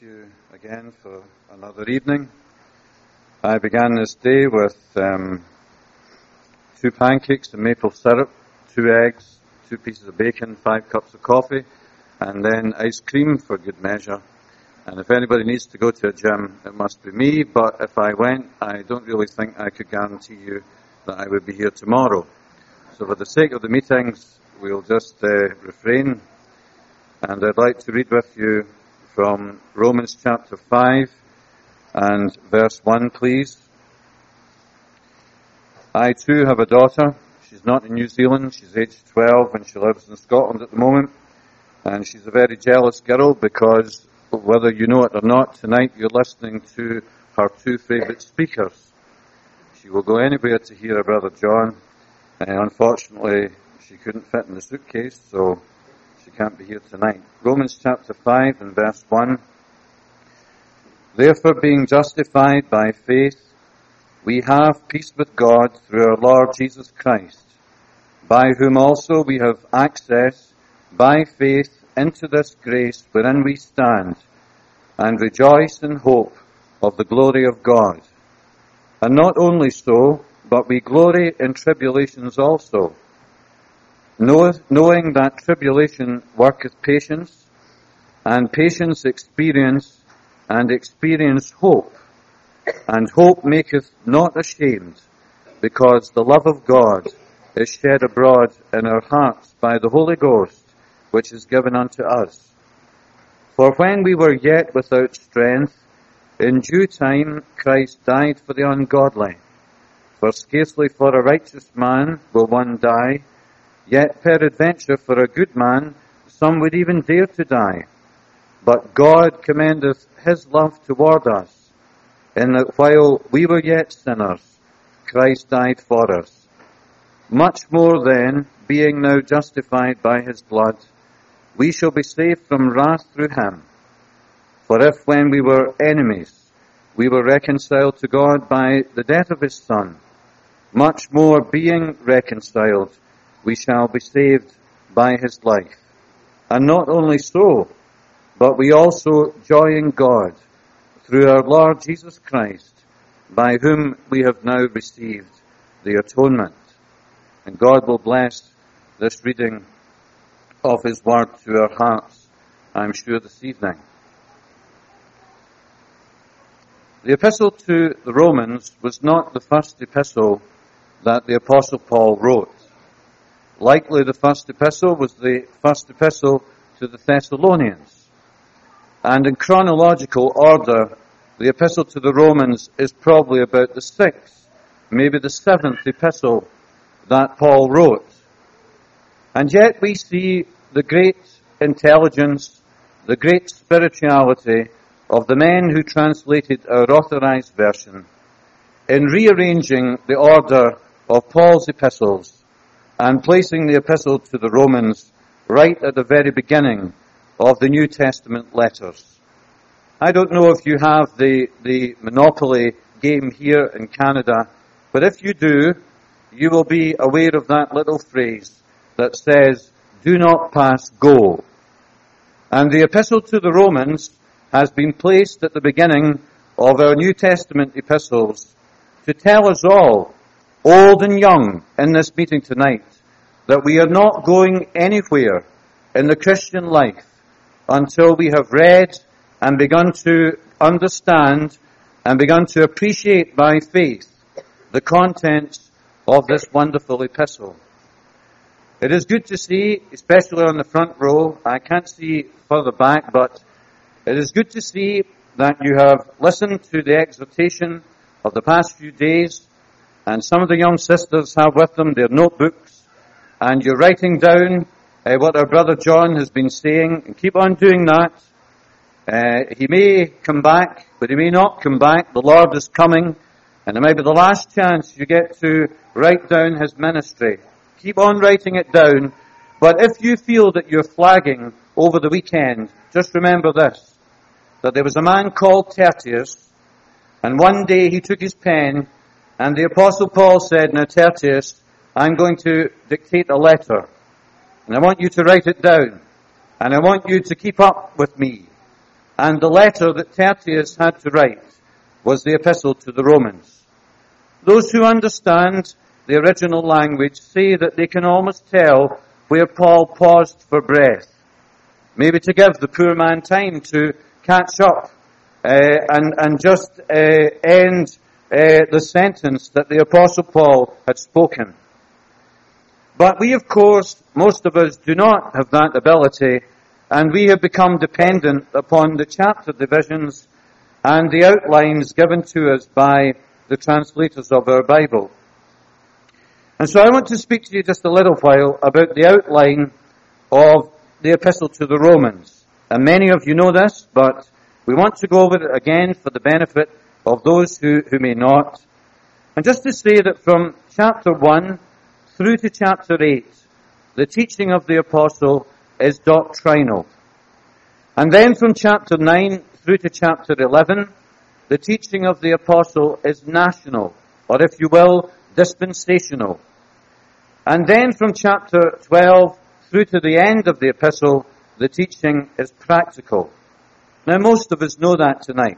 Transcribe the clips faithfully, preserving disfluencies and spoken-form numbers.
you again for another evening. I began this day with um, two pancakes and maple syrup, two eggs, two pieces of bacon, five cups of coffee, and then ice cream for good measure. And if anybody needs to go to a gym, it must be me, but if I went, I don't really think I could guarantee you that I would be here tomorrow. So for the sake of the meetings, we'll just uh, refrain. And I'd like to read with you from Romans chapter five and verse one, please. I too have a daughter. She's not in New Zealand. She's aged twelve and she lives in Scotland at the moment. And she's a very jealous girl because, whether you know it or not, tonight you're listening to her two favourite speakers. She will go anywhere to hear her brother John. And unfortunately, she couldn't fit in the suitcase, so she can't be here tonight. Romans chapter five and verse one. Therefore, being justified by faith, we have peace with God through our Lord Jesus Christ, by whom also we have access by faith into this grace wherein we stand, and rejoice in hope of the glory of God. And not only so, but we glory in tribulations also, knowing that tribulation worketh patience, and patience experience, and experience hope. And hope maketh not ashamed, because the love of God is shed abroad in our hearts by the Holy Ghost, which is given unto us. For when we were yet without strength, in due time Christ died for the ungodly. For scarcely for a righteous man will one die, yet peradventure for a good man some would even dare to die. But God commendeth his love toward us, in that while we were yet sinners, Christ died for us. Much more then, being now justified by his blood, we shall be saved from wrath through him. For if when we were enemies, we were reconciled to God by the death of his Son, much more being reconciled, we shall be saved by his life. And not only so, but we also joy in God through our Lord Jesus Christ, by whom we have now received the atonement. And God will bless this reading of his word to our hearts, I'm sure, this evening. The epistle to the Romans was not the first epistle that the Apostle Paul wrote. Likely the first epistle was the first epistle to the Thessalonians. And in chronological order, the epistle to the Romans is probably about the sixth, maybe the seventh epistle that Paul wrote. And yet we see the great intelligence, the great spirituality of the men who translated our authorized version in rearranging the order of Paul's epistles and placing the epistle to the Romans right at the very beginning of the New Testament letters. I don't know if you have the, the Monopoly game here in Canada, but if you do, you will be aware of that little phrase that says, do not pass go. And the epistle to the Romans has been placed at the beginning of our New Testament epistles to tell us all, old and young, in this meeting tonight, that we are not going anywhere in the Christian life until we have read and begun to understand and begun to appreciate by faith the contents of this wonderful epistle. It is good to see, especially on the front row, I can't see further back, but it is good to see that you have listened to the exhortation of the past few days, and some of the young sisters have with them their notebooks, and you're writing down uh, what our brother John has been saying, and keep on doing that. Uh, he may come back, but he may not come back. The Lord is coming, and it may be the last chance you get to write down his ministry. Keep on writing it down, but if you feel that you're flagging over the weekend, just remember this, that there was a man called Tertius, and one day he took his pen, and the Apostle Paul said, now Tertius, I'm going to dictate a letter, and I want you to write it down, and I want you to keep up with me. and the letter that Tertius had to write was the epistle to the Romans. Those who understand the original language say that they can almost tell where Paul paused for breath, maybe to give the poor man time to catch up uh, and, and just uh, end uh, the sentence that the Apostle Paul had spoken. But we, of course, most of us do not have that ability, and we have become dependent upon the chapter divisions and the outlines given to us by the translators of our Bible. And so I want to speak to you just a little while about the outline of the Epistle to the Romans. And many of you know this, but we want to go over it again for the benefit of those who, who may not. And just to say that from chapter one through to chapter eight, the teaching of the Apostle is doctrinal. And then from chapter nine through to chapter eleven, the teaching of the Apostle is national, or if you will, dispensational. And then from chapter twelve through to the end of the epistle, the teaching is practical. Now most of us know that tonight.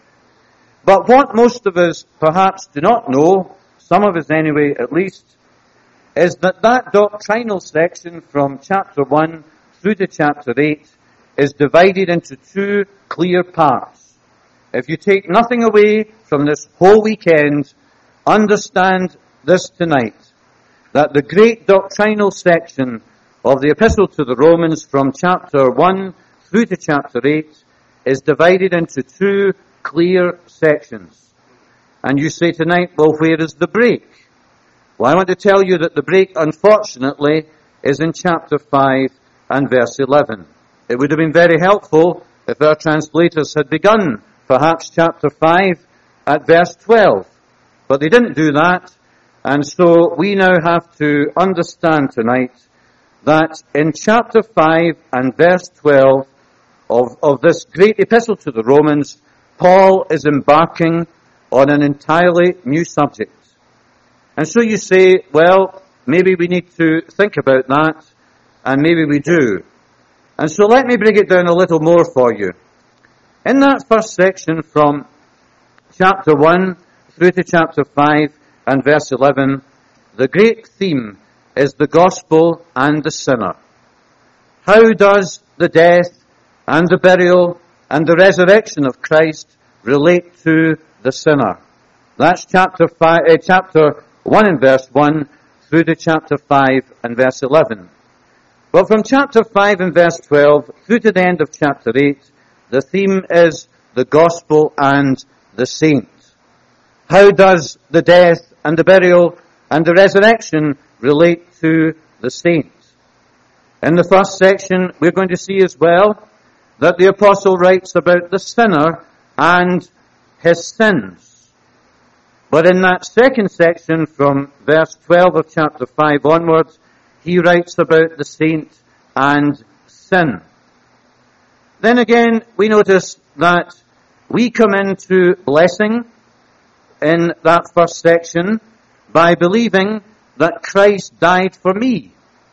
But what most of us perhaps do not know, some of us anyway at least, is that that doctrinal section from chapter one through to chapter eight is divided into two clear parts. If you take nothing away from this whole weekend, understand this tonight, that the great doctrinal section of the Epistle to the Romans from chapter one through to chapter eight is divided into two clear sections. And you say tonight, well, where is the break? Well, I want to tell you that the break, unfortunately, is in chapter five and verse eleven. It would have been very helpful if our translators had begun, perhaps chapter five at verse twelve. But they didn't do that, and so we now have to understand tonight that in chapter five and verse twelve of, of this great epistle to the Romans, Paul is embarking on an entirely new subject. And so you say, well, maybe we need to think about that, and maybe we do. And so let me break it down a little more for you. In that first section from chapter one through to chapter five and verse eleven, the great theme is the gospel and the sinner. How does the death and the burial and the resurrection of Christ relate to the sinner? That's chapter five, uh, chapter one and verse one through to chapter five and verse eleven. Well, from chapter five and verse twelve through to the end of chapter eight, the theme is the gospel and the saint. How does the death and the burial and the resurrection relate to the saint? In the first section, we're going to see as well that the apostle writes about the sinner and his sins. But in that second section, from verse twelve of chapter five onwards, he writes about the saint and sin. Then again, we notice that we come into blessing in that first section by believing that Christ died for me.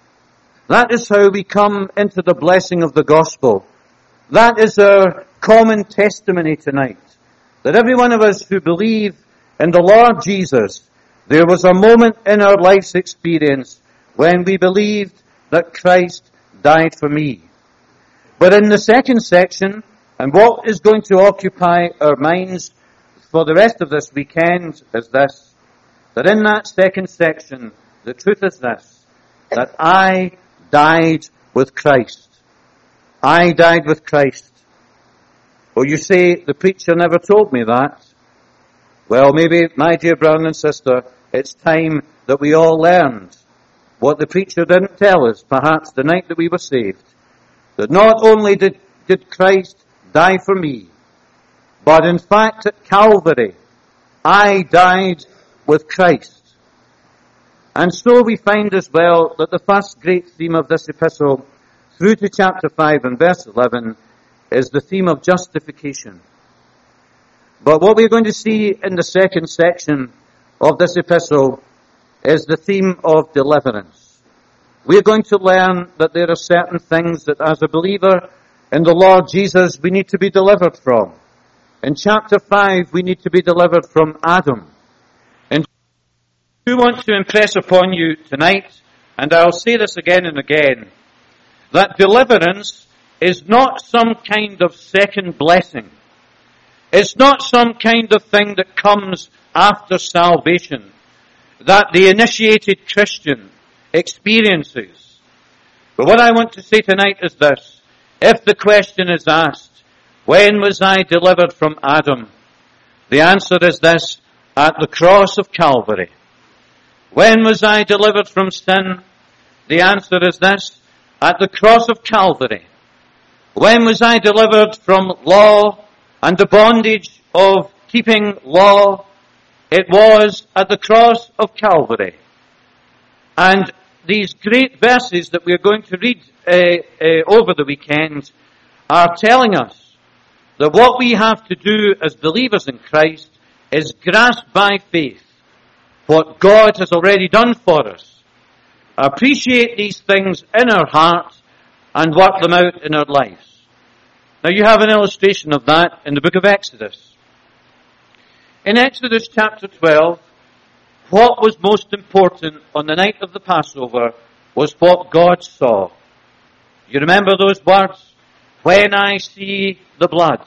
That is how we come into the blessing of the gospel. That is our common testimony tonight. That every one of us who believe in the Lord Jesus, there was a moment in our life's experience when we believed that Christ died for me. But in the second section, and what is going to occupy our minds for the rest of this weekend is this, that in that second section, the truth is this, that I died with Christ. I died with Christ. Well, you say, the preacher never told me that. Well, maybe, my dear brother and sister, it's time that we all learned what the preacher didn't tell us, perhaps the night that we were saved. That not only did, did Christ die for me, but in fact at Calvary, I died with Christ. And so we find as well that the first great theme of this epistle, through to chapter five and verse eleven, is the theme of justification. But what we're going to see in the second section of this epistle is the theme of deliverance. We're going to learn that there are certain things that as a believer in the Lord Jesus we need to be delivered from. In chapter five, we need to be delivered from Adam. And I want to impress upon you tonight, and I'll say this again and again, that deliverance is not some kind of second blessing. It's not some kind of thing that comes after salvation, that the initiated Christian experiences. But what I want to say tonight is this. If the question is asked, when was I delivered from Adam? The answer is this, at the cross of Calvary. When was I delivered from sin? The answer is this, at the cross of Calvary. When was I delivered from law and the bondage of keeping law? It was at the cross of Calvary. And these great verses that we're going to read uh, uh, over the weekend are telling us that what we have to do as believers in Christ is grasp by faith what God has already done for us. Appreciate these things in our heart and work them out in our lives. Now you have an illustration of that in the book of Exodus. In Exodus chapter twelve, what was most important on the night of the Passover was what God saw. You remember those words? When I see the blood,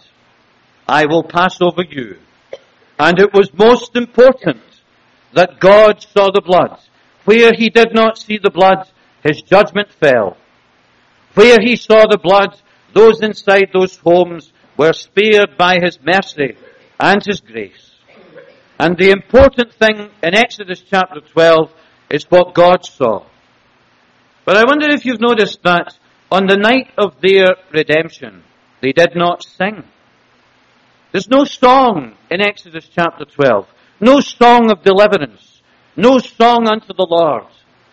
I will pass over you. And it was most important that God saw the blood. Where he did not see the blood, his judgment fell. Where he saw the blood, those inside those homes were spared by his mercy and his grace. And the important thing in Exodus chapter twelve is what God saw. But I wonder if you've noticed that on the night of their redemption, they did not sing. There's no song in Exodus chapter twelve. No song of deliverance. No song unto the Lord.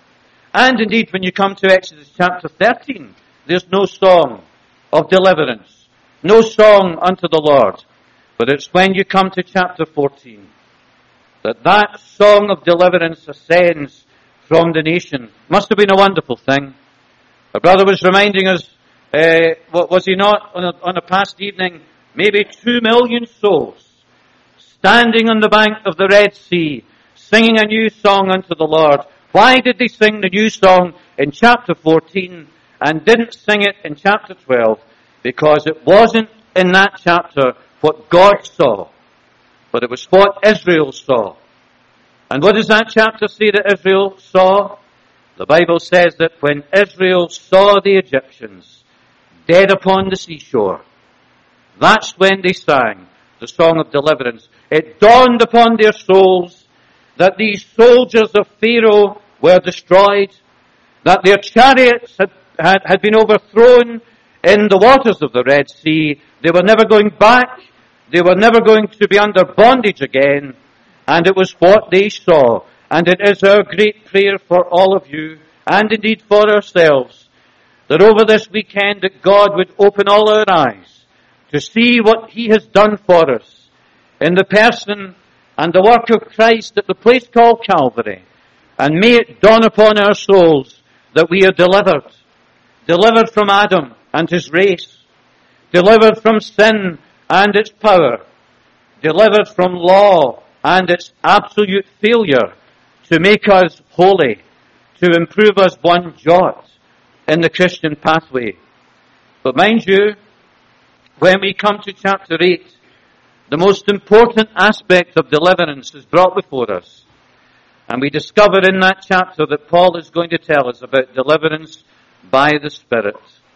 And indeed, when you come to Exodus chapter thirteen, there's no song of deliverance. No song unto the Lord. But it's when you come to chapter fourteen that that song of deliverance ascends from the nation. Must have been a wonderful thing. A brother was reminding us, uh, was he not, on a, on a past evening, maybe two million souls standing on the bank of the Red Sea, singing a new song unto the Lord. Why did they sing the new song in chapter fourteen and didn't sing it in chapter twelve? Because it wasn't in that chapter what God saw, but it was what Israel saw. And what does that chapter say that Israel saw? The Bible says that when Israel saw the Egyptians dead upon the seashore, that's when they sang the song of deliverance. It dawned upon their souls that these soldiers of Pharaoh were destroyed, that their chariots had, had, had been overthrown in the waters of the Red Sea. They were never going back. They were never going to be under bondage again. And it was what they saw. And it is our great prayer for all of you, and indeed for ourselves, that over this weekend that God would open all our eyes to see what he has done for us in the person and the work of Christ at the place called Calvary. And may it dawn upon our souls that we are delivered. Delivered from Adam and his race. Delivered from sin and its power. Delivered from law and its absolute failure to make us holy, to improve us one jot in the Christian pathway. But mind you, when we come to chapter eight, the most important aspect of deliverance is brought before us. And we discover in that chapter that Paul is going to tell us about deliverance by the Spirit.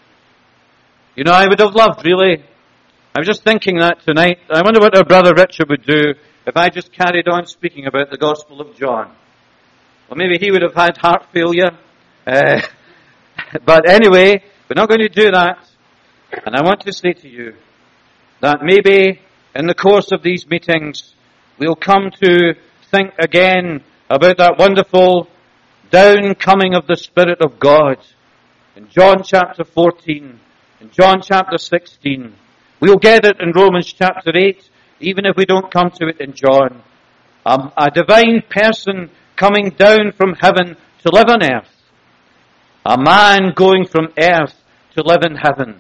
You know, I would have loved, really, I was just thinking that tonight, I wonder what our brother Richard would do if I just carried on speaking about the Gospel of John. Well, maybe he would have had heart failure. Uh, but anyway, we're not going to do that. And I want to say to you that maybe in the course of these meetings, we'll come to think again about that wonderful downcoming of the Spirit of God. In John chapter fourteen, in John chapter sixteen, we'll get it in Romans chapter eight, even if we don't come to it in John. Um, a divine person coming down from heaven to live on earth. A man going from earth to live in heaven.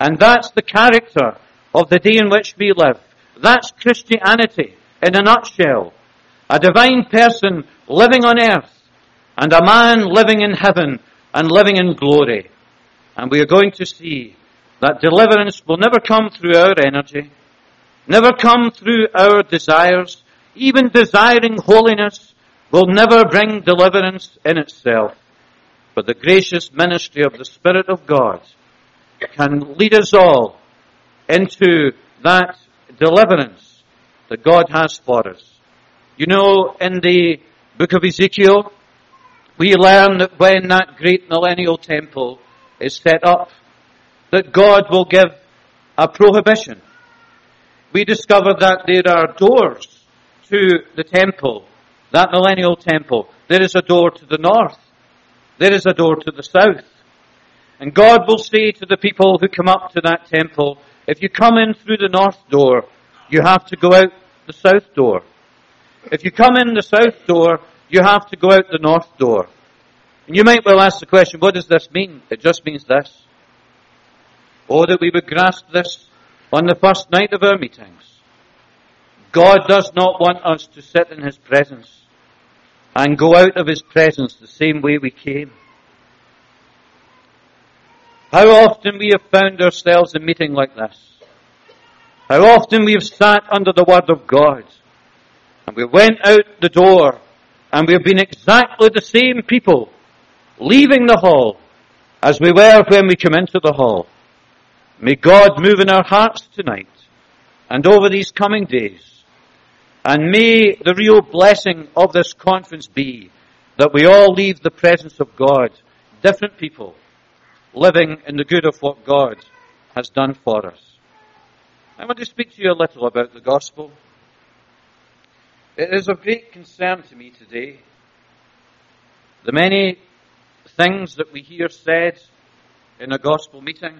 And that's the character of the day in which we live. That's Christianity in a nutshell. A divine person living on earth, and a man living in heaven and living in glory. And we are going to see that deliverance will never come through our energy, never come through our desires. Even desiring holiness will never bring deliverance in itself. But the gracious ministry of the Spirit of God can lead us all into that deliverance that God has for us. You know, in the book of Ezekiel, we learn that when that great millennial temple is set up, that God will give a prohibition. We discover that there are doors to the temple, that millennial temple. There is a door to the north. There is a door to the south. And God will say to the people who come up to that temple, if you come in through the north door, you have to go out the south door. If you come in the south door, you have to go out the north door. And you might well ask the question, what does this mean? It just means this. Oh, that we would grasp this on the first night of our meetings. God does not want us to sit in His presence and go out of His presence the same way we came. How often we have found ourselves in a meeting like this. How often we have sat under the Word of God and we went out the door and we have been exactly the same people leaving the hall as we were when we came into the hall. May God move in our hearts tonight and over these coming days. And may the real blessing of this conference be that we all leave the presence of God, different people, living in the good of what God has done for us. I want to speak to you a little about the gospel. It is of great concern to me today, the many things that we hear said in a gospel meeting.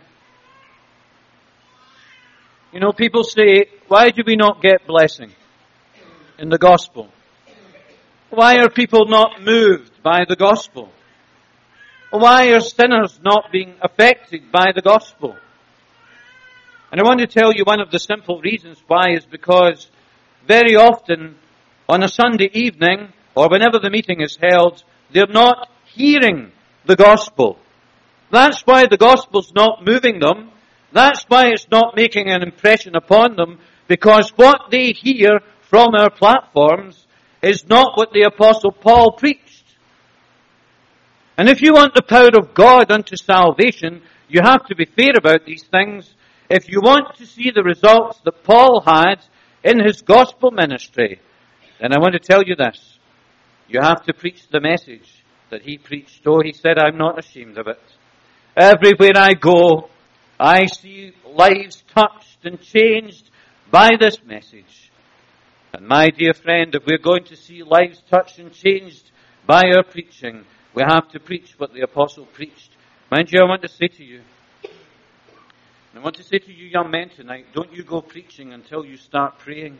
You know, people say, why do we not get blessing in the gospel? Why are people not moved by the gospel? Why are sinners not being affected by the gospel? And I want to tell you one of the simple reasons why is because very often on a Sunday evening or whenever the meeting is held, they're not hearing the gospel. That's why the gospel's not moving them. That's why it's not making an impression upon them, because what they hear from our platforms is not what the Apostle Paul preached. And if you want the power of God unto salvation, you have to be fair about these things. If you want to see the results that Paul had in his gospel ministry, then I want to tell you this. You have to preach the message that he preached. Oh, he said, I'm not ashamed of it. Everywhere I go, I see lives touched and changed by this message. And my dear friend, if we're going to see lives touched and changed by our preaching, we have to preach what the apostle preached. Mind you, I want to say to you, and I want to say to you young men tonight, don't you go preaching until you start praying.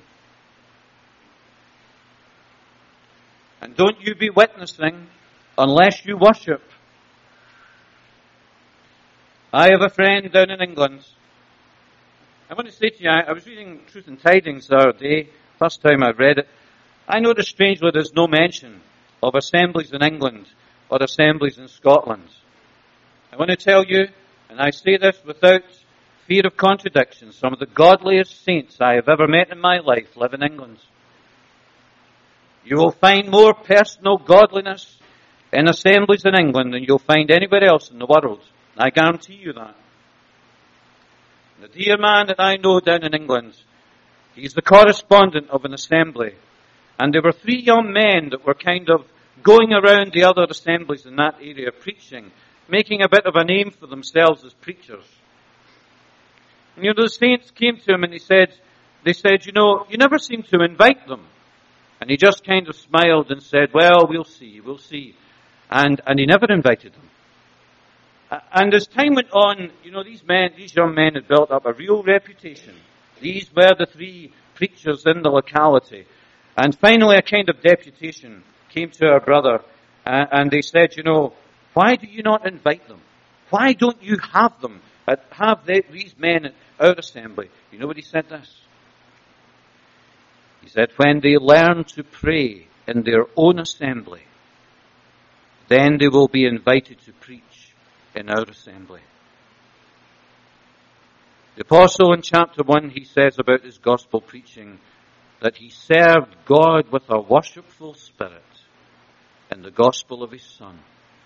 And don't you be witnessing unless you worship. I have a friend down in England. I want to say to you, I was reading Truth and Tidings the other day, first time I read it. I noticed strangely there's no mention of assemblies in England or assemblies in Scotland. I want to tell you, and I say this without fear of contradiction, some of the godliest saints I have ever met in my life live in England. You will find more personal godliness in assemblies in England than you'll find anywhere else in the world. I guarantee you that. The dear man that I know down in England, he's the correspondent of an assembly. And there were three young men that were kind of going around the other assemblies in that area preaching, making a bit of a name for themselves as preachers. And you know, the saints came to him and he said, they said, you know, you never seem to invite them. And he just kind of smiled and said, well, we'll see, we'll see. And, and he never invited them. And as time went on, you know, these men, these young men had built up a real reputation. These were the three preachers in the locality. And finally a kind of deputation came to our brother, uh, and they said, you know, why do you not invite them? Why don't you have them uh, have they, these men at our assembly. You know what he said this? He said, when they learn to pray in their own assembly, then they will be invited to preach in our assembly. The apostle in chapter one, he says about his gospel preaching that he served God with a worshipful spirit in the gospel of his Son.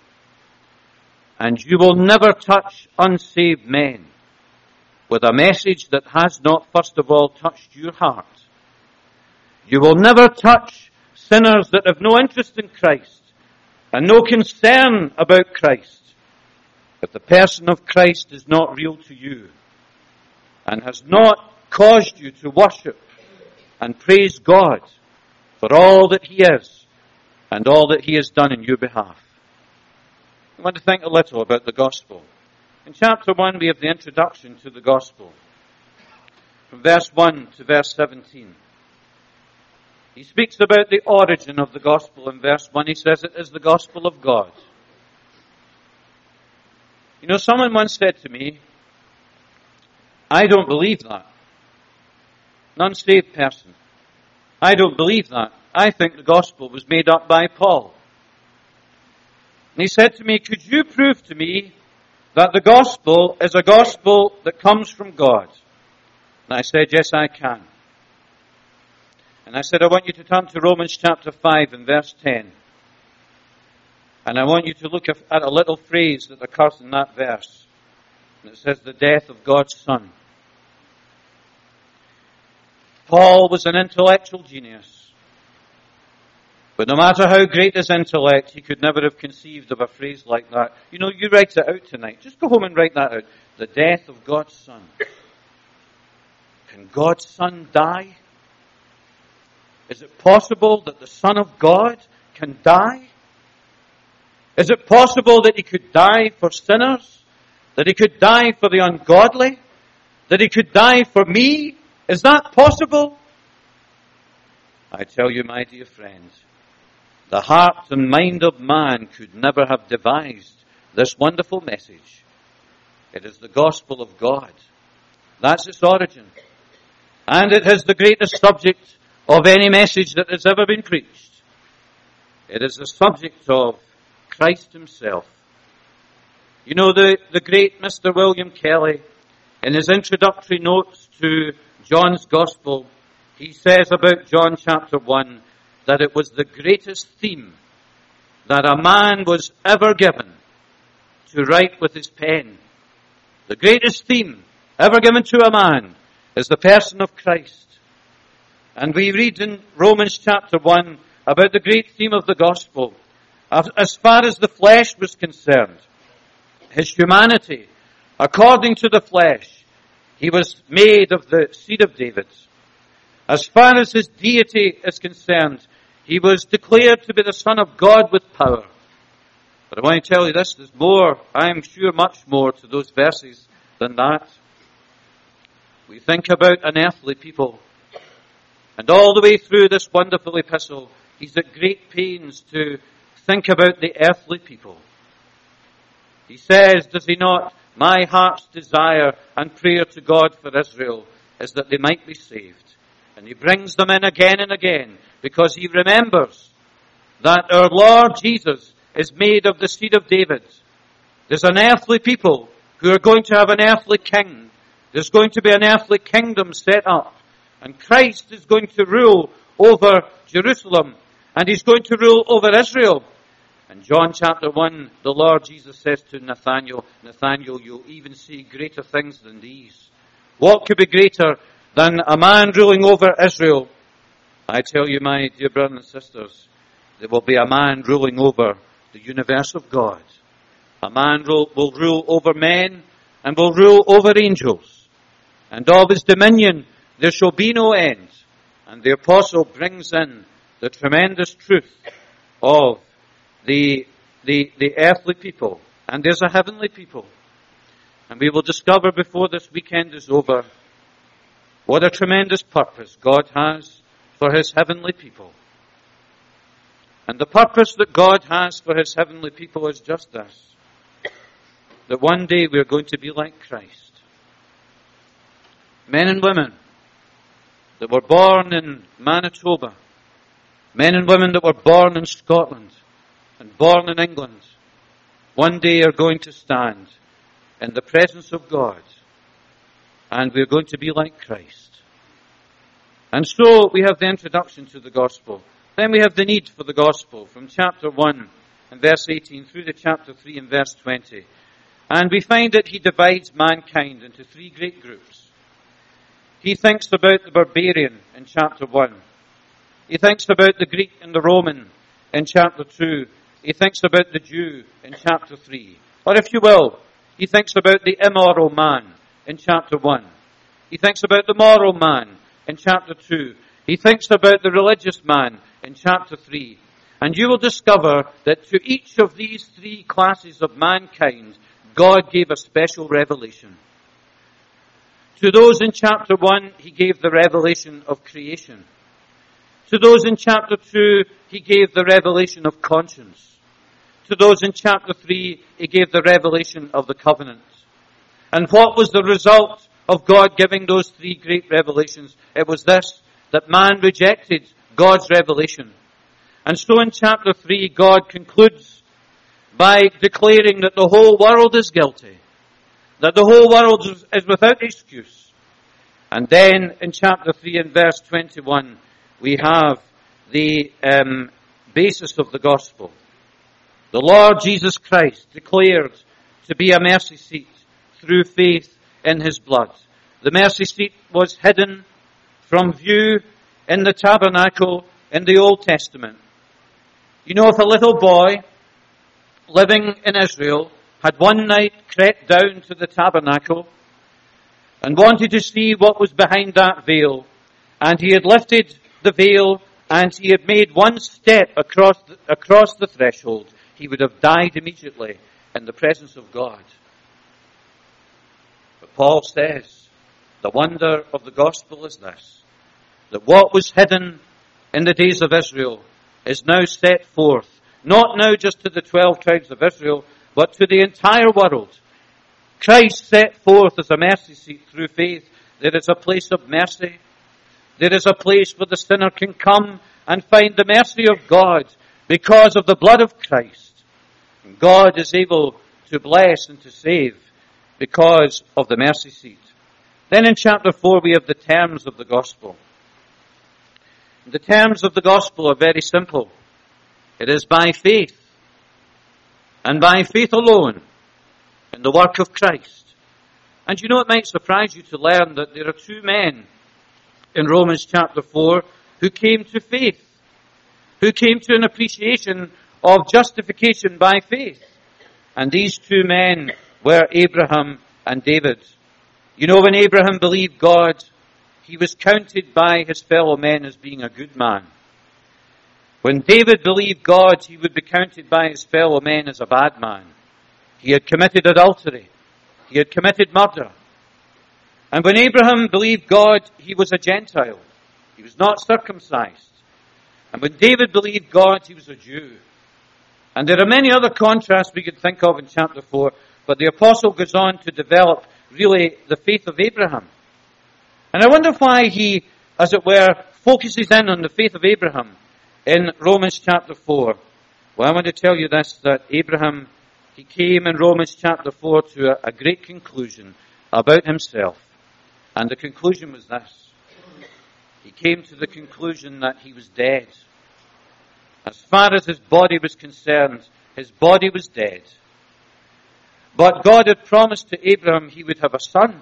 And you will never touch unsaved men with a message that has not first of all touched your heart. You will never touch sinners that have no interest in Christ and no concern about Christ if the person of Christ is not real to you and has not caused you to worship and praise God for all that he is and all that he has done in your behalf. I want to think a little about the gospel. In chapter one, we have the introduction to the gospel. From verse one to verse seventeen. He speaks about the origin of the gospel. In verse one, he says it is the gospel of God. You know, someone once said to me, I don't believe that. An unsaved person. I don't believe that. I think the gospel was made up by Paul. And he said to me, could you prove to me that the gospel is a gospel that comes from God? And I said, yes, I can. And I said, I want you to turn to Romans chapter five and verse ten. And I want you to look at a little phrase that occurs in that verse. And it says, the death of God's Son. Paul was an intellectual genius. But no matter how great his intellect, he could never have conceived of a phrase like that. You know, you write it out tonight. Just go home and write that out. The death of God's Son. Can God's Son die? Is it possible that the Son of God can die? Is it possible that he could die for sinners? That he could die for the ungodly? That he could die for me? Is that possible? I tell you, my dear friends, the heart and mind of man could never have devised this wonderful message. It is the gospel of God. That's its origin. And it is the greatest subject of any message that has ever been preached. It is the subject of Christ himself. You know, the, the great Mister William Kelly, in his introductory notes to John's Gospel, he says about John chapter one that it was the greatest theme that a man was ever given to write with his pen. The greatest theme ever given to a man is the person of Christ. And we read in Romans chapter one about the great theme of the gospel. As far as the flesh was concerned, his humanity, according to the flesh, he was made of the seed of David. As far as his deity is concerned, he was declared to be the Son of God with power. But I want to tell you this, there's more, I am sure much more to those verses than that. We think about an earthly people. And all the way through this wonderful epistle, he's at great pains to think about the earthly people. He says, does he not, my heart's desire and prayer to God for Israel is that they might be saved. And he brings them in again and again because he remembers that our Lord Jesus is made of the seed of David. There's an earthly people who are going to have an earthly king. There's going to be an earthly kingdom set up. And Christ is going to rule over Jerusalem. And he's going to rule over Israel. In John chapter one, the Lord Jesus says to Nathanael, Nathanael, you'll even see greater things than these. What could be greater than a man ruling over Israel? I tell you, my dear brothers and sisters, there will be a man ruling over the universe of God. A man will, will rule over men and will rule over angels. And of his dominion there shall be no end. And the apostle brings in the tremendous truth of the, the, the earthly people. And there's a heavenly people. And we will discover before this weekend is over what a tremendous purpose God has for his heavenly people. And the purpose that God has for his heavenly people is just this. that one day we're going to be like Christ. Men and women that were born in Manitoba, men and women that were born in Scotland and born in England, one day are going to stand in the presence of God, and we're going to be like Christ. And so we have the introduction to the gospel. Then we have the need for the gospel from chapter one and verse eighteen through to chapter three and verse twenty. And we find that he divides mankind into three great groups. He thinks about the barbarian in chapter one. He thinks about the Greek and the Roman in chapter two. He thinks about the Jew in chapter three. Or if you will, he thinks about the immoral man in chapter one. He thinks about the moral man in chapter two. He thinks about the religious man in chapter three. And you will discover that to each of these three classes of mankind, God gave a special revelation. To those in chapter one, he gave the revelation of creation. To those in chapter two, he gave the revelation of conscience. To those in chapter three, he gave the revelation of the covenant. And what was the result of God giving those three great revelations? It was this, that man rejected God's revelation. And so in chapter three, God concludes by declaring that the whole world is guilty, that the whole world is, is without excuse. And then in chapter three and verse twenty-one, we have the um, basis of the gospel. The Lord Jesus Christ declared to be a mercy seat through faith in his blood. The mercy seat was hidden from view in the tabernacle in the Old Testament. You know, if a little boy living in Israel had one night crept down to the tabernacle and wanted to see what was behind that veil, and he had lifted the veil and he had made one step across the, across the threshold, he would have died immediately in the presence of God. But Paul says, the wonder of the gospel is this, that what was hidden in the days of Israel is now set forth, not now just to the twelve tribes of Israel, but to the entire world. Christ set forth as a mercy seat through faith. There is a place of mercy. There is a place where the sinner can come and find the mercy of God because of the blood of Christ. And God is able to bless and to save because of the mercy seat. Then in chapter four we have the terms of the gospel. The terms of the gospel are very simple. It is by faith, and by faith alone, in the work of Christ. And you know, it might surprise you to learn that there are two men in Romans chapter four who came to faith, who came to an appreciation of justification by faith. And these two men were Abraham and David. You know, when Abraham believed God, he was counted by his fellow men as being a good man. When David believed God, he would be counted by his fellow men as a bad man. He had committed adultery. He had committed murder. And when Abraham believed God, he was a Gentile. He was not circumcised. And when David believed God, he was a Jew. And there are many other contrasts we could think of in chapter four, but the apostle goes on to develop really the faith of Abraham. And I wonder why he, as it were, focuses in on the faith of Abraham in Romans chapter four. Well, I want to tell you this, that Abraham, he came in Romans chapter four to a, a great conclusion about himself. And the conclusion was this. He came to the conclusion that he was dead. As far as his body was concerned, his body was dead. But God had promised to Abraham he would have a son.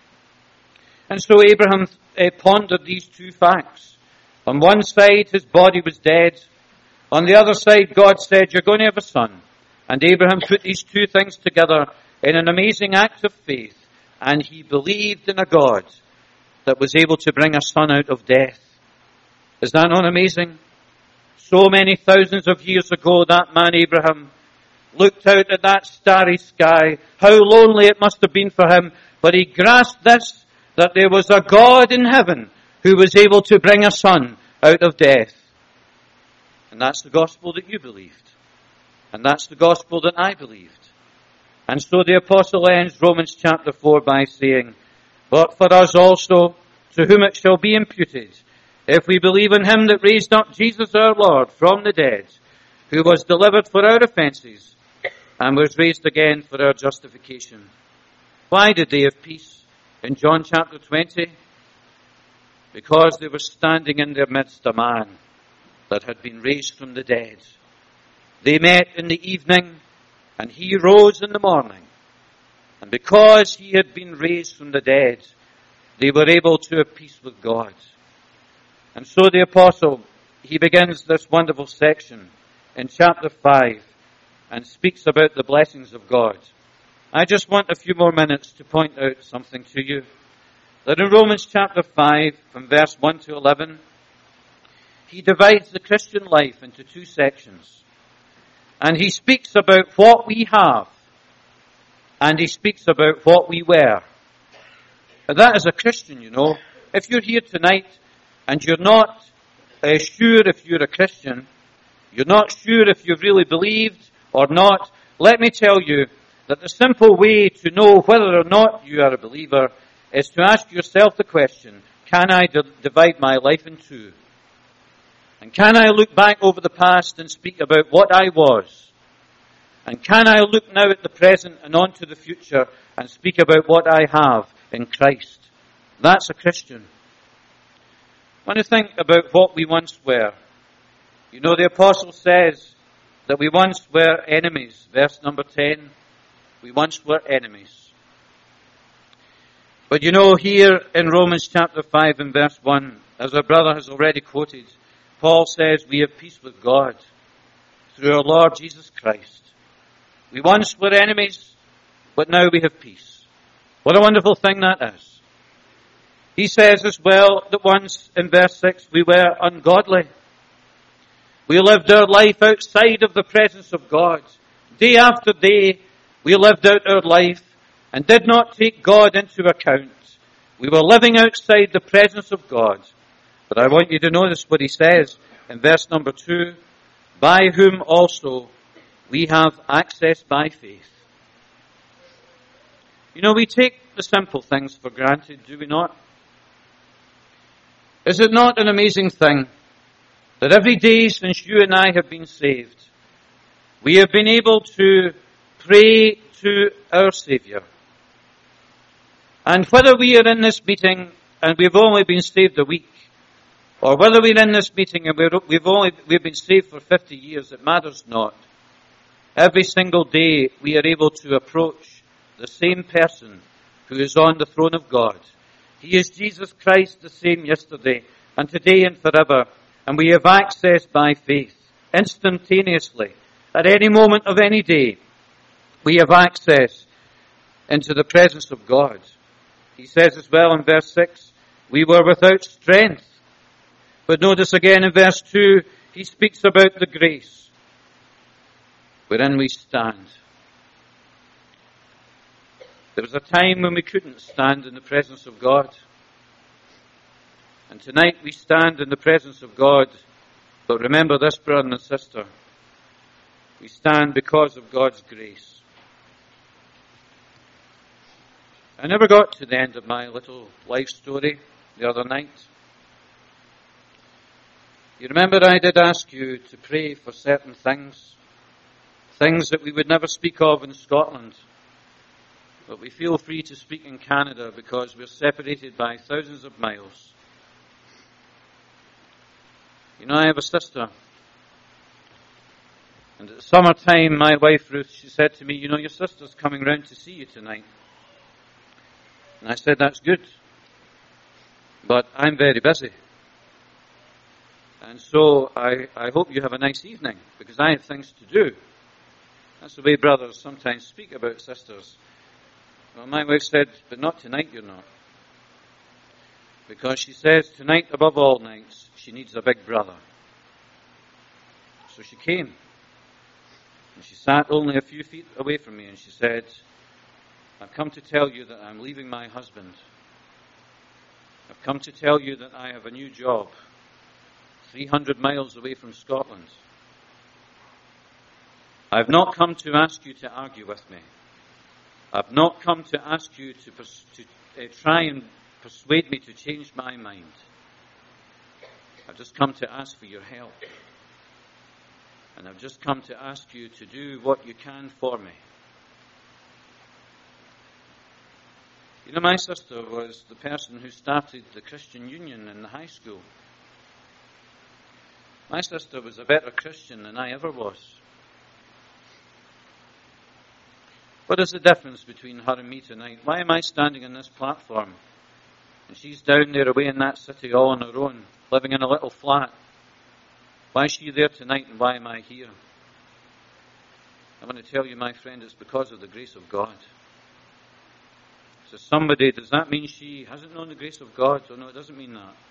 And so Abraham uh, pondered these two facts. On one side, his body was dead. On the other side, God said, you're going to have a son. And Abraham put these two things together in an amazing act of faith. And he believed in a God that was able to bring a son out of death. Is that not amazing? So many thousands of years ago, that man Abraham looked out at that starry sky. How lonely it must have been for him. But he grasped this, that there was a God in heaven who was able to bring a son out of death. And that's the gospel that you believed. And that's the gospel that I believed. And so the apostle ends Romans chapter four by saying, but for us also, to whom it shall be imputed, if we believe in him that raised up Jesus our Lord from the dead, who was delivered for our offences, and was raised again for our justification. Why did they have peace? In John chapter twenty, because they were standing in their midst a man that had been raised from the dead. They met in the evening, and he rose in the morning. And because he had been raised from the dead, they were able to have peace with God. And so the apostle, he begins this wonderful section in chapter five and speaks about the blessings of God. I just want a few more minutes to point out something to you. That in Romans chapter five, from verse one to eleven, he divides the Christian life into two sections. And he speaks about what we have, and he speaks about what we were. And that is a Christian, you know. If you're here tonight and you're not uh, sure if you're a Christian, you're not sure if you've really believed or not, let me tell you that the simple way to know whether or not you are a believer is to ask yourself the question, can I d- divide my life in two? And can I look back over the past and speak about what I was? And can I look now at the present and on to the future and speak about what I have in Christ? That's a Christian. When you think about what we once were, you know the apostle says that we once were enemies. Verse number ten, we once were enemies. But you know here in Romans chapter five and verse one, as our brother has already quoted, Paul says we have peace with God through our Lord Jesus Christ. We once were enemies, but now we have peace. What a wonderful thing that is. He says as well that once in verse six we were ungodly. We lived our life outside of the presence of God. Day after day we lived out our life and did not take God into account. We were living outside the presence of God. But I want you to notice what he says in verse number two, by whom also we have access by faith. You know, we take the simple things for granted, do we not? Is it not an amazing thing that every day since you and I have been saved, we have been able to pray to our Saviour? And whether we are in this meeting and we've only been saved a week, or whether we're in this meeting and we're, we've only we've been saved for fifty years, it matters not. Every single day we are able to approach the same person who is on the throne of God. He is Jesus Christ, the same yesterday and today and forever. And we have access by faith, instantaneously, at any moment of any day. We have access into the presence of God. He says as well in verse six, we were without strength. But notice again in verse two, he speaks about the grace wherein we stand. There was a time when we couldn't stand in the presence of God. And tonight we stand in the presence of God. But remember this, brother and sister, we stand because of God's grace. I never got to the end of my little life story the other night. You remember I did ask you to pray for certain things, things that we would never speak of in Scotland, but we feel free to speak in Canada because we're separated by thousands of miles. You know, I have a sister, and at the summertime, my wife Ruth, she said to me, you know, your sister's coming round to see you tonight. And I said, that's good, but I'm very busy. And so I, I hope you have a nice evening, because I have things to do. That's the way brothers sometimes speak about sisters. Well, my wife said, but not tonight, you're not. Because she says, tonight above all nights, she needs a big brother. So she came. And she sat only a few feet away from me, and she said, I've come to tell you that I'm leaving my husband. I've come to tell you that I have a new job, three hundred miles away from Scotland. I've not come to ask you to argue with me. I've not come to ask you to, pers- to uh, try and persuade me to change my mind. I've just come to ask for your help. And I've just come to ask you to do what you can for me. You know, my sister was the person who started the Christian Union in the high school. My sister was a better Christian than I ever was. What is the difference between her and me tonight? Why am I standing on this platform? And she's down there away in that city all on her own, living in a little flat. Why is she there tonight and why am I here? I want to tell you, my friend, it's because of the grace of God. So somebody, does that mean she hasn't known the grace of God? Oh no, it doesn't mean that.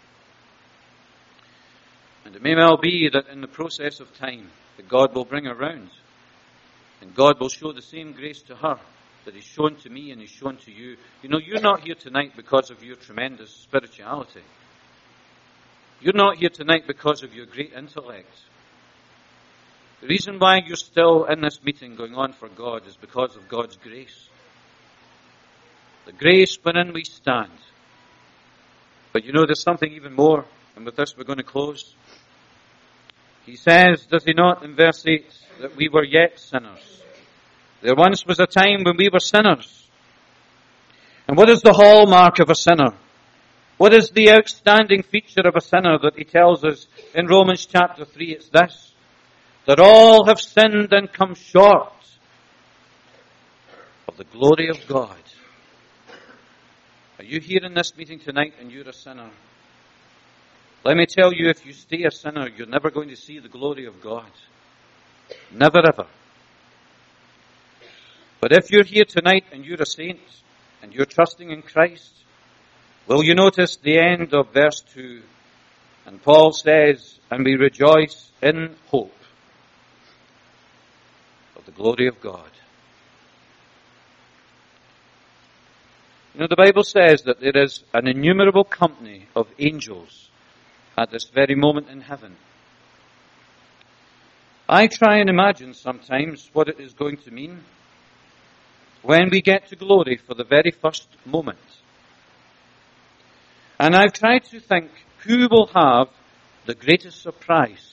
And it may well be that in the process of time, that God will bring her round. And God will show the same grace to her that He's shown to me and He's shown to you. You know, you're not here tonight because of your tremendous spirituality. You're not here tonight because of your great intellect. The reason why you're still in this meeting going on for God is because of God's grace. The grace wherein we stand. But you know, there's something even more. And with this we're going to close. He says, does he not, in verse eight, that we were yet sinners? There once was a time when we were sinners. And what is the hallmark of a sinner? What is the outstanding feature of a sinner that he tells us in Romans chapter three? It's this, that all have sinned and come short of the glory of God. Are you here in this meeting tonight and you're a sinner? Let me tell you, if you stay a sinner, you're never going to see the glory of God. Never ever. But if you're here tonight and you're a saint and you're trusting in Christ, will you notice the end of verse two? And Paul says, and we rejoice in hope of the glory of God. You know, the Bible says that there is an innumerable company of angels at this very moment in heaven. I try and imagine sometimes what it is going to mean when we get to glory for the very first moment. And I've tried to think who will have the greatest surprise.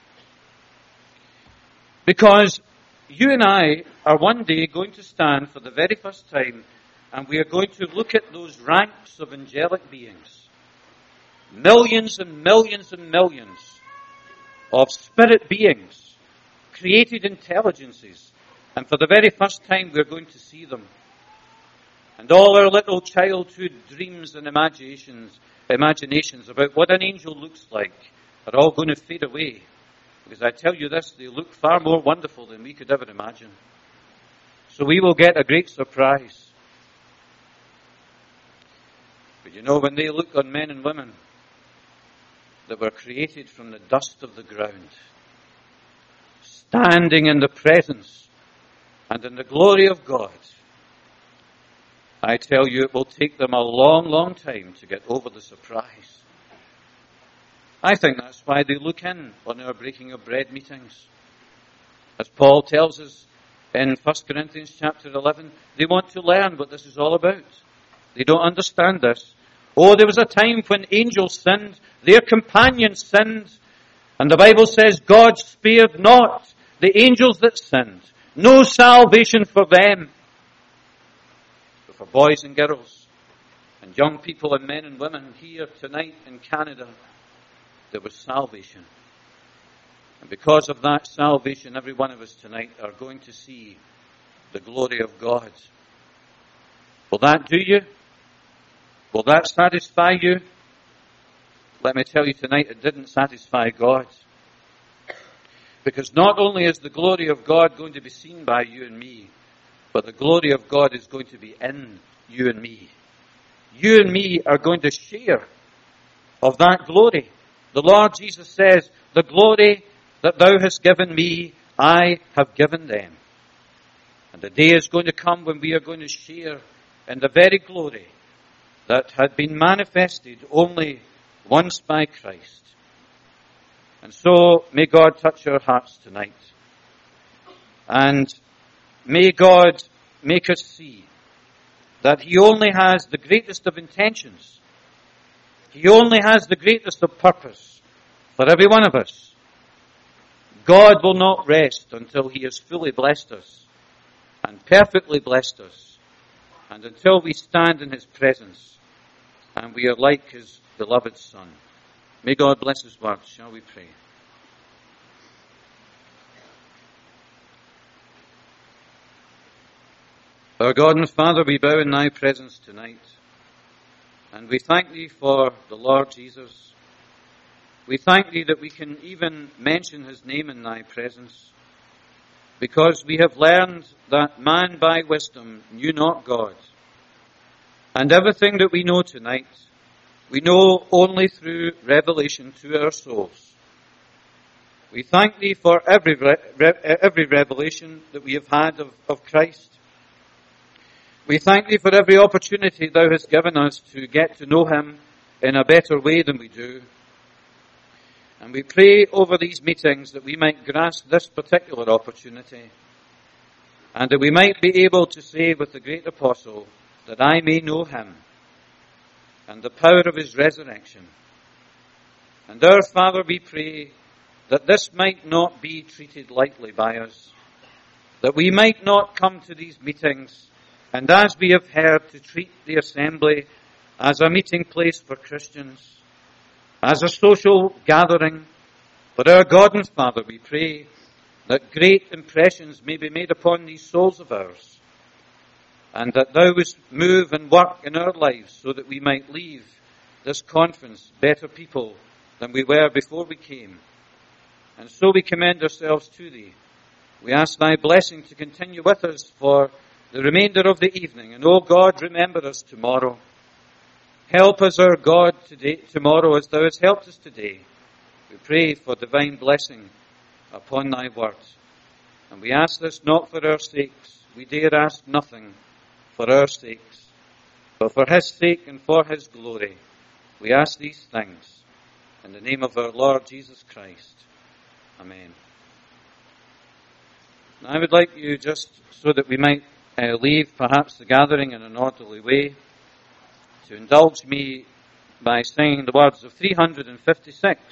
Because you and I are one day going to stand for the very first time and we are going to look at those ranks of angelic beings. Millions and millions and millions of spirit beings, created intelligences. And for the very first time we're going to see them. And all our little childhood dreams and imaginations, imaginations about what an angel looks like are all going to fade away. Because I tell you this, they look far more wonderful than we could ever imagine. So we will get a great surprise. But you know, when they look on men and women that were created from the dust of the ground, standing in the presence and in the glory of God, I tell you, it will take them a long, long time to get over the surprise. I think that's why they look in on our breaking of bread meetings. As Paul tells us in First Corinthians chapter eleven, they want to learn what this is all about. They don't understand this. Oh, there was a time when angels sinned, their companions sinned, and the Bible says God spared not the angels that sinned. No salvation for them. But for boys and girls, and young people and men and women here tonight in Canada, there was salvation. And because of that salvation, every one of us tonight are going to see the glory of God. Will that do you? Will that satisfy you? Let me tell you tonight, it didn't satisfy God. Because not only is the glory of God going to be seen by you and me, but the glory of God is going to be in you and me. You and me are going to share of that glory. The Lord Jesus says, the glory that thou hast given me, I have given them. And the day is going to come when we are going to share in the very glory that had been manifested only once by Christ. And so, may God touch our hearts tonight. And may God make us see that He only has the greatest of intentions. He only has the greatest of purpose for every one of us. God will not rest until He has fully blessed us and perfectly blessed us, and until we stand in His presence and we are like His beloved Son. May God bless His word. Shall we pray? Our God and Father, we bow in Thy presence tonight, and we thank Thee for the Lord Jesus. We thank Thee that we can even mention His name in Thy presence, because we have learned that man by wisdom knew not God. And everything that we know tonight, we know only through revelation to our souls. We thank Thee for every re- re- every revelation that we have had of, of Christ. We thank Thee for every opportunity Thou hast given us to get to know Him in a better way than we do. And we pray over these meetings that we might grasp this particular opportunity, and that we might be able to say with the great apostle, that I may know Him and the power of His resurrection. And our Father, we pray that this might not be treated lightly by us, that we might not come to these meetings and, as we have heard, to treat the assembly as a meeting place for Christians, as a social gathering. But our God and Father, we pray that great impressions may be made upon these souls of ours, and that Thou wouldst move and work in our lives so that we might leave this conference better people than we were before we came. And so we commend ourselves to Thee. We ask Thy blessing to continue with us for the remainder of the evening. And, O God, remember us tomorrow. Help us, our God, today, tomorrow as Thou hast helped us today. We pray for divine blessing upon Thy word. And we ask this not for our sakes. We dare ask nothing for our sakes, but for His sake and for His glory. We ask these things in the name of our Lord Jesus Christ. Amen. Now, I would like you, just so that we might uh, leave perhaps the gathering in an orderly way, to indulge me by singing the words of three hundred fifty-six.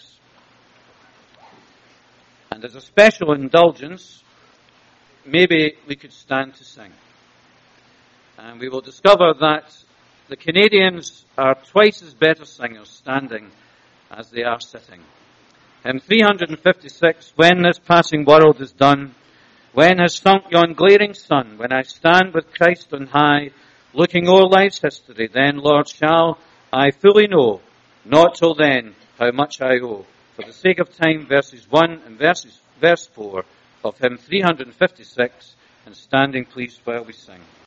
And as a special indulgence, maybe we could stand to sing. And we will discover that the Canadians are twice as better singers standing as they are sitting. Hymn three hundred fifty-six, when this passing world is done, when has sunk yon glaring sun, when I stand with Christ on high, looking o'er life's history, then, Lord, shall I fully know, not till then, how much I owe. For the sake of time, verses one and verses, verse four of hymn three hundred fifty-six, and standing please while we sing.